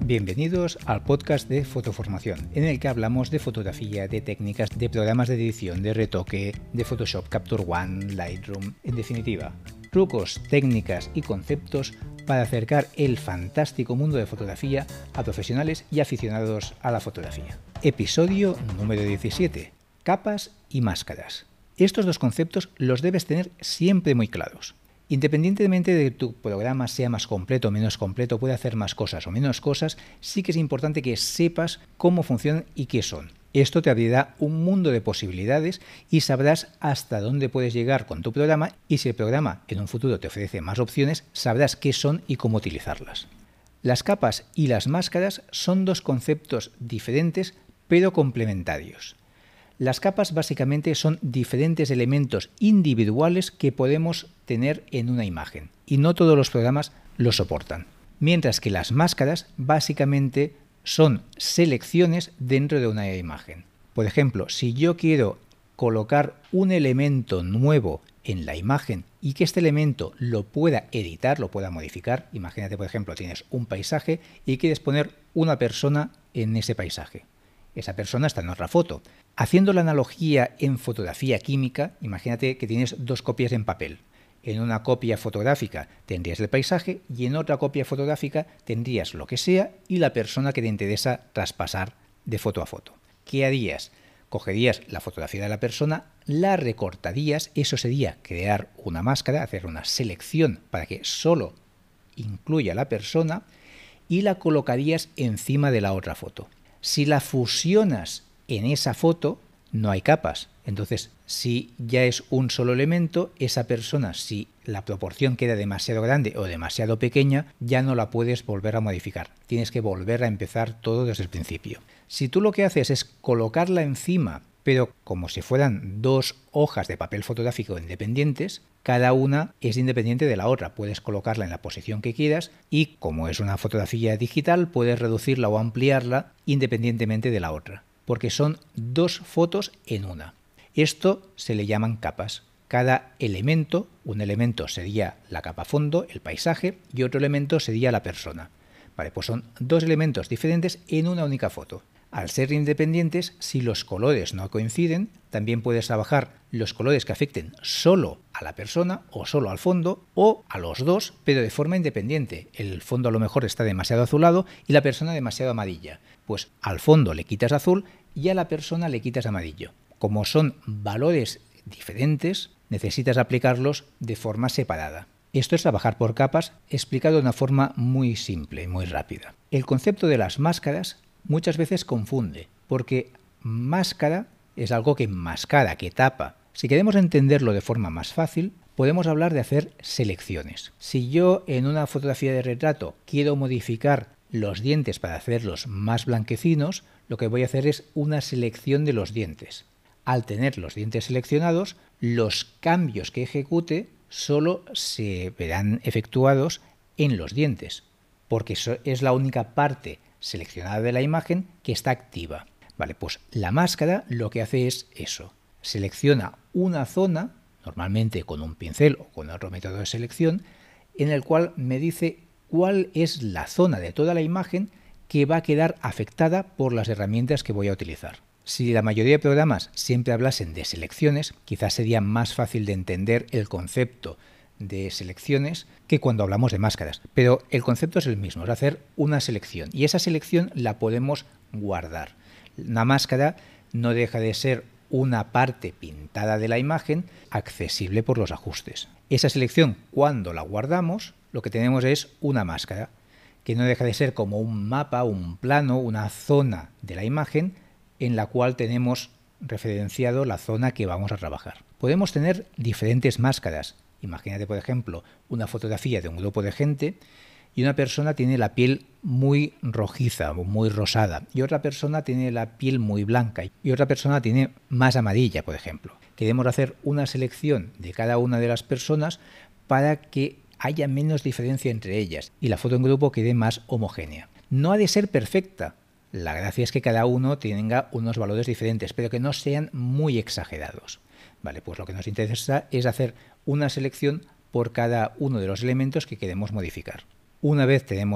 Bienvenidos al podcast de Fotoformación, en el que hablamos de fotografía, de técnicas, de programas de edición, de retoque, de Photoshop, Capture One, Lightroom, en definitiva, trucos, técnicas y conceptos para acercar el fantástico mundo de fotografía a profesionales y aficionados a la fotografía. Episodio número 17. Capas y máscaras. Estos dos conceptos los debes tener siempre muy claros. Independientemente de que tu programa sea más completo o menos completo, puede hacer más cosas o menos cosas, sí que es importante que sepas cómo funcionan y qué son. Esto te abrirá un mundo de posibilidades y sabrás hasta dónde puedes llegar con tu programa, y si el programa en un futuro te ofrece más opciones, sabrás qué son y cómo utilizarlas. Las capas y las máscaras son dos conceptos diferentes pero complementarios. Las capas básicamente son diferentes elementos individuales que podemos tener en una imagen, y no todos los programas lo soportan. Mientras que las máscaras básicamente son selecciones dentro de una imagen. Por ejemplo, si yo quiero colocar un elemento nuevo en la imagen y que este elemento lo pueda editar, lo pueda modificar, imagínate, por ejemplo, tienes un paisaje y quieres poner una persona en ese paisaje. Esa persona está en otra foto. Haciendo la analogía en fotografía química, imagínate que tienes dos copias en papel. En una copia fotográfica tendrías el paisaje y en otra copia fotográfica tendrías lo que sea y la persona que te interesa traspasar de foto a foto. ¿Qué harías? Cogerías la fotografía de la persona, la recortarías, eso sería crear una máscara, hacer una selección para que solo incluya la persona, y la colocarías encima de la otra foto. Si la fusionas en esa foto, no hay capas. Entonces, si ya es un solo elemento, esa persona, si la proporción queda demasiado grande o demasiado pequeña, ya no la puedes volver a modificar. Tienes que volver a empezar todo desde el principio. Si tú lo que haces es colocarla encima, pero como si fueran dos hojas de papel fotográfico independientes, cada una es independiente de la otra. Puedes colocarla en la posición que quieras y, como es una fotografía digital, puedes reducirla o ampliarla independientemente de la otra, porque son dos fotos en una. Esto se le llaman capas. Cada elemento, un elemento sería la capa fondo, el paisaje, y otro elemento sería la persona. Vale, pues son dos elementos diferentes en una única foto. Al ser independientes, si los colores no coinciden, también puedes trabajar los colores que afecten solo a la persona o solo al fondo o a los dos, pero de forma independiente. El fondo a lo mejor está demasiado azulado y la persona demasiado amarilla. Pues al fondo le quitas azul y a la persona le quitas amarillo. Como son valores diferentes, necesitas aplicarlos de forma separada. Esto es trabajar por capas, explicado de una forma muy simple y muy rápida. El concepto de las máscaras muchas veces confunde, porque máscara es algo que enmascara, que tapa. Si queremos entenderlo de forma más fácil, podemos hablar de hacer selecciones. Si yo en una fotografía de retrato quiero modificar los dientes para hacerlos más blanquecinos, lo que voy a hacer es una selección de los dientes. Al tener los dientes seleccionados, los cambios que ejecute solo se verán efectuados en los dientes, porque eso es la única parte seleccionada de la imagen que está activa. Vale, pues la máscara lo que hace es eso. Selecciona una zona, normalmente con un pincel o con otro método de selección, en el cual me dice cuál es la zona de toda la imagen que va a quedar afectada por las herramientas que voy a utilizar. Si la mayoría de programas siempre hablasen de selecciones, quizás sería más fácil de entender el concepto de selecciones que cuando hablamos de máscaras, pero el concepto es el mismo, es hacer una selección y esa selección la podemos guardar. Una máscara no deja de ser una parte pintada de la imagen accesible por los ajustes. Esa selección, cuando la guardamos, lo que tenemos es una máscara que no deja de ser como un mapa, un plano, una zona de la imagen en la cual tenemos referenciado la zona que vamos a trabajar. Podemos tener diferentes máscaras. Imagínate, por ejemplo, una fotografía de un grupo de gente y una persona tiene la piel muy rojiza, muy rosada, y otra persona tiene la piel muy blanca, y otra persona tiene más amarilla, por ejemplo. Queremos hacer una selección de cada una de las personas para que haya menos diferencia entre ellas y la foto en grupo quede más homogénea. No ha de ser perfecta. La gracia es que cada uno tenga unos valores diferentes, pero que no sean muy exagerados. Vale, pues lo que nos interesa es hacer una selección por cada uno de los elementos que queremos modificar. Una vez tenemos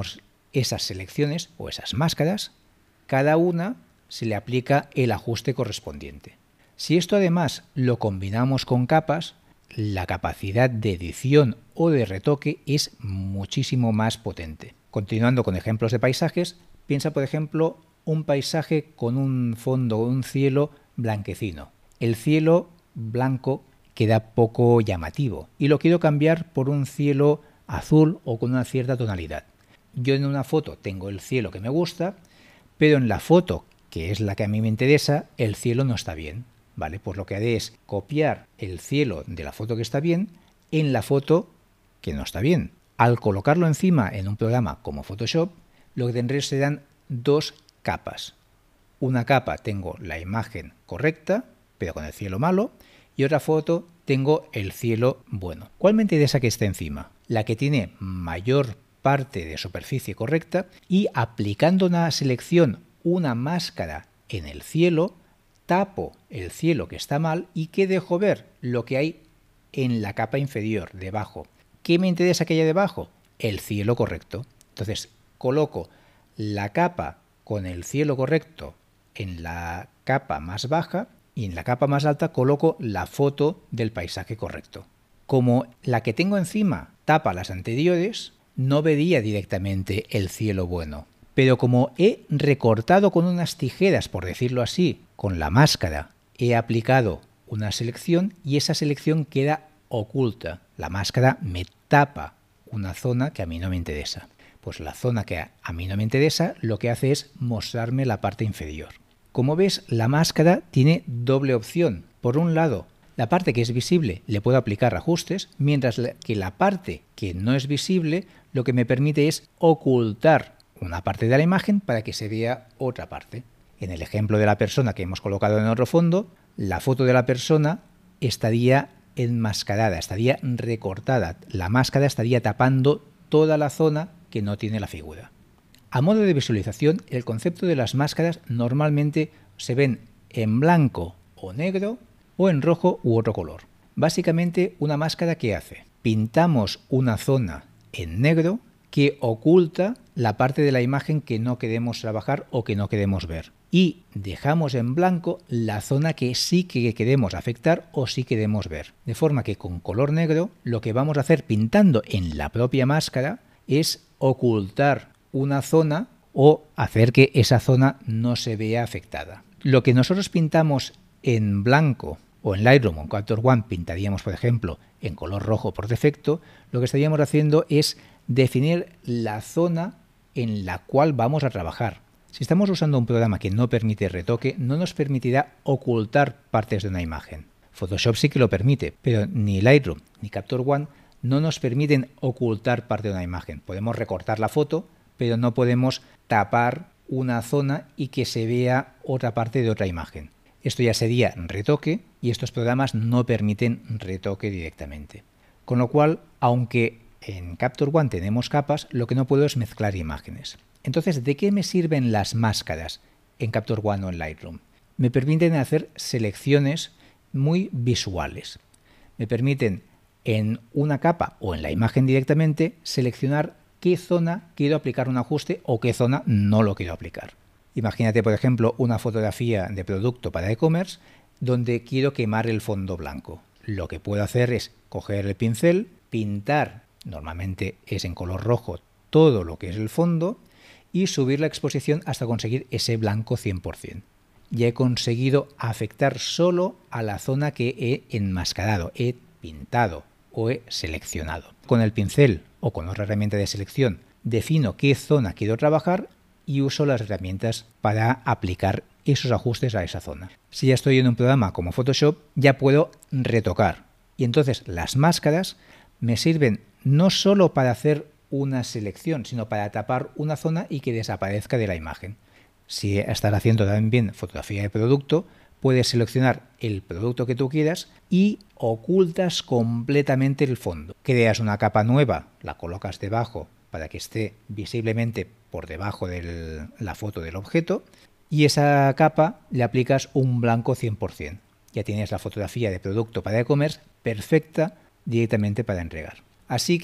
esas selecciones o esas máscaras, cada una se le aplica el ajuste correspondiente. Si esto además lo combinamos con capas, la capacidad de edición o de retoque es muchísimo más potente. Continuando con ejemplos de paisajes, piensa por ejemplo un paisaje con un fondo o un cielo blanquecino. El cielo blanco queda poco llamativo y lo quiero cambiar por un cielo azul o con una cierta tonalidad. Yo en una foto tengo el cielo que me gusta, pero en la foto, que es la que a mí me interesa, el cielo no está bien. ¿Vale? Pues lo que haré es copiar el cielo de la foto que está bien en la foto que no está bien. Al colocarlo encima en un programa como Photoshop, lo que tendré serán dos capas. Una capa tengo la imagen correcta, pero con el cielo malo, y otra foto tengo el cielo bueno. ¿Cuál me interesa que esté encima? La que tiene mayor parte de superficie correcta y aplicando una selección, una máscara en el cielo, tapo el cielo que está mal y que dejo ver lo que hay en la capa inferior, debajo. ¿Qué me interesa que haya debajo? El cielo correcto. Entonces coloco la capa con el cielo correcto en la capa más baja y en la capa más alta coloco la foto del paisaje correcto. Como la que tengo encima tapa las anteriores, no vería directamente el cielo bueno. Pero como he recortado con unas tijeras, por decirlo así, con la máscara, he aplicado una selección y esa selección queda oculta. La máscara me tapa una zona que a mí no me interesa. Pues la zona que a mí no me interesa lo que hace es mostrarme la parte inferior. Como ves, la máscara tiene doble opción. Por un lado, la parte que es visible le puedo aplicar ajustes, mientras que la parte que no es visible lo que me permite es ocultar una parte de la imagen para que se vea otra parte. En el ejemplo de la persona que hemos colocado en otro fondo, la foto de la persona estaría enmascarada, estaría recortada. La máscara estaría tapando toda la zona que no tiene la figura. A modo de visualización, el concepto de las máscaras normalmente se ven en blanco o negro o en rojo u otro color. Básicamente, una máscara ¿qué hace? Pintamos una zona en negro que oculta la parte de la imagen que no queremos trabajar o que no queremos ver. Y dejamos en blanco la zona que sí que queremos afectar o sí queremos ver. De forma que con color negro lo que vamos a hacer pintando en la propia máscara es ocultar una zona o hacer que esa zona no se vea afectada. Lo que nosotros pintamos en blanco o en Lightroom o en Capture One pintaríamos, por ejemplo, en color rojo por defecto, lo que estaríamos haciendo es definir la zona en la cual vamos a trabajar. Si estamos usando un programa que no permite retoque, no nos permitirá ocultar partes de una imagen. Photoshop sí que lo permite, pero ni Lightroom ni Capture One no nos permiten ocultar parte de una imagen. Podemos recortar la foto, pero no podemos tapar una zona y que se vea otra parte de otra imagen. Esto ya sería retoque y estos programas no permiten retoque directamente. Con lo cual, aunque en Capture One tenemos capas, lo que no puedo es mezclar imágenes. Entonces, ¿de qué me sirven las máscaras en Capture One o en Lightroom? Me permiten hacer selecciones muy visuales. Me permiten en una capa o en la imagen directamente seleccionar qué zona quiero aplicar un ajuste o qué zona no lo quiero aplicar. Imagínate, por ejemplo, una fotografía de producto para e-commerce donde quiero quemar el fondo blanco. Lo que puedo hacer es coger el pincel, pintar, normalmente es en color rojo, todo lo que es el fondo y subir la exposición hasta conseguir ese blanco 100%. Ya he conseguido afectar solo a la zona que he enmascarado, he pintado o he seleccionado. Con el pincel o con otra herramienta de selección defino qué zona quiero trabajar y uso las herramientas para aplicar esos ajustes a esa zona. Si ya estoy en un programa como Photoshop, ya puedo retocar. Y entonces las máscaras me sirven no solo para hacer una selección, sino para tapar una zona y que desaparezca de la imagen. Si estás haciendo también fotografía de producto, puedes seleccionar el producto que tú quieras y ocultas completamente el fondo. Creas una capa nueva, la colocas debajo para que esté visiblemente por debajo de la foto del objeto y esa capa le aplicas un blanco 100%. Ya tienes la fotografía de producto para e-commerce perfecta directamente para entregar. Así que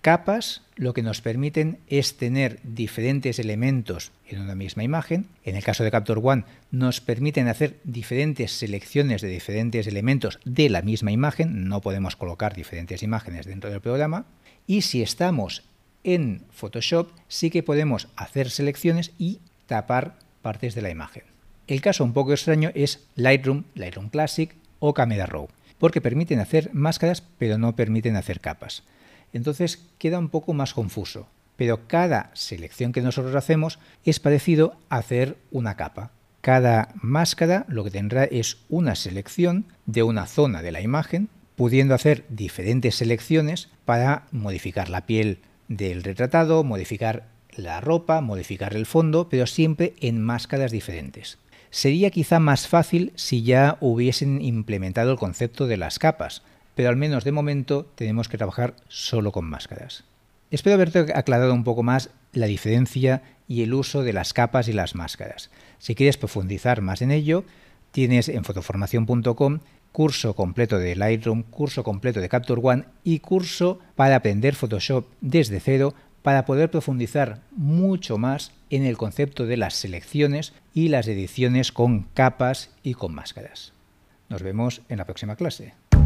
Capas lo que nos permiten es tener diferentes elementos en una misma imagen. En el caso de Capture One nos permiten hacer diferentes selecciones de diferentes elementos de la misma imagen. No podemos colocar diferentes imágenes dentro del programa. Y si estamos en Photoshop sí que podemos hacer selecciones y tapar partes de la imagen. El caso un poco extraño es Lightroom, Lightroom Classic o Camera Raw, porque permiten hacer máscaras pero no permiten hacer capas. Entonces queda un poco más confuso, pero cada selección que nosotros hacemos es parecido a hacer una capa. Cada máscara lo que tendrá es una selección de una zona de la imagen, pudiendo hacer diferentes selecciones para modificar la piel del retratado, modificar la ropa, modificar el fondo, pero siempre en máscaras diferentes. Sería quizá más fácil si ya hubiesen implementado el concepto de las capas, pero al menos de momento tenemos que trabajar solo con máscaras. Espero haberte aclarado un poco más la diferencia y el uso de las capas y las máscaras. Si quieres profundizar más en ello, tienes en fotoformación.com curso completo de Lightroom, curso completo de Capture One y curso para aprender Photoshop desde cero para poder profundizar mucho más en el concepto de las selecciones y las ediciones con capas y con máscaras. Nos vemos en la próxima clase.